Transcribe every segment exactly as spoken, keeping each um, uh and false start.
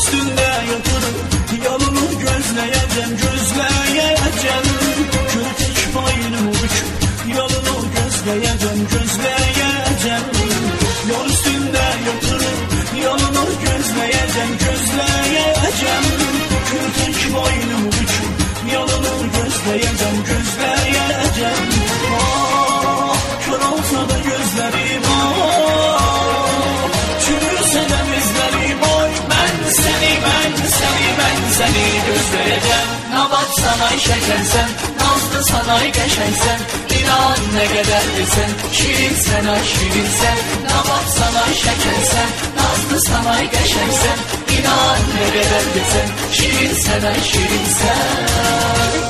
üstünde yatırıp yolunu gözleyeceğim, gözleyeceğim. Kürtek boynumu büküp yolunu gözleyeceğim, gözleyeceğim. Yol üstünde yatırıp yolunu gözleyeceğim, gözleyeceğim. Kürtek boynumu büküp yolunu gözleyeceğim, gözleyeceğim. Ah, kör olsa da gözlerim, ah, çürüse de izlerim. Oy ben seni, ben seni, ben seni gözleyeceğim. Nabat sanayi şekersen, nazlı sanayi geçeysen, İnan ne kaderlisin, şirin sen ay şirin sen. Nabat sanayi şekersen, nazlı sanayi geçeysen, İnan ne kaderlisin, şirin sen ay şirin sen.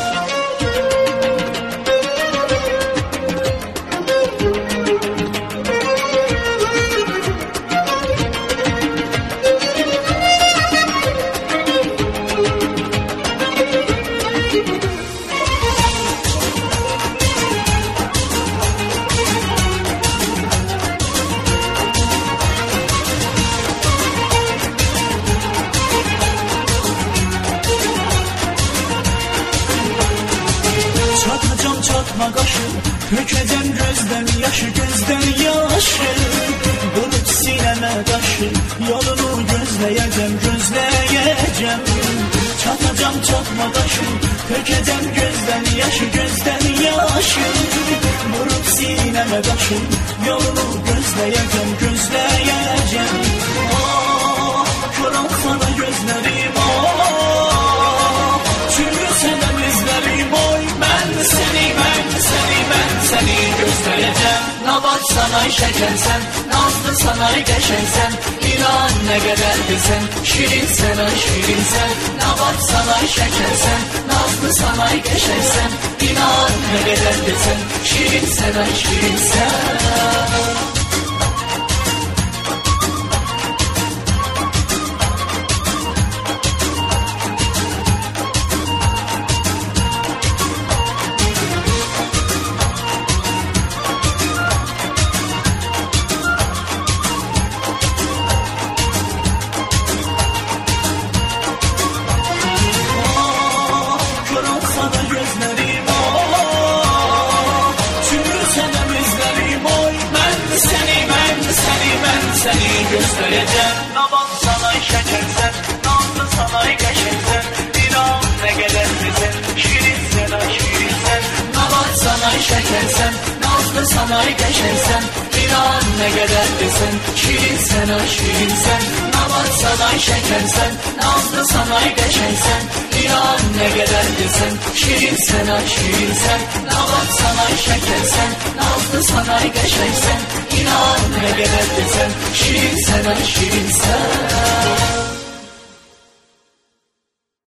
Çatacağım çatma kaşı, tökeceğim gözden yaşı, gözden yaşı. Bulup sineme taşı, yolunu gözleyeceğim, gözleyeceğim. Çatacağım çatma kaşı, tökeceğim gözden yaşı, gözden yaşı. Bulup sineme taşı, yolunu gözleyeceğim, gözleyeceğim. Ah, kör olsa da gözlerim, ah, çürüse de izlerim. Oy ben seni, ben seni, ben seni gözleyeceğim. Nabat sanayi şekersen, nazlı sanayi geçeysen, İnan ne kaderlisin, şirin sen ay şirin sen. Nabat sanayi şekersen, nazlı sanayi geçeysen, İnan ne kaderlisin, şirin sen ay şirin sen. Seni göstereceğim. Nabat sanayi şekersen, nazlı sanayi geçersen, İnan ne kaderlisin, şirin sen ay şirin sen. Nabat sanayi şekersen, nazlı sanayi geçersen, İnan ne kaderlisin, şirin sen ay şirin sen. Nabat sanayi şekersen, nazlı sanayi geçersen, İnan ne kaderlisin, şirin sen ay şirin sen. Nabat sanayi şekersen, nazlı sanayi geçersen, İnan ne kaderlisin, şirin sen ay şirin.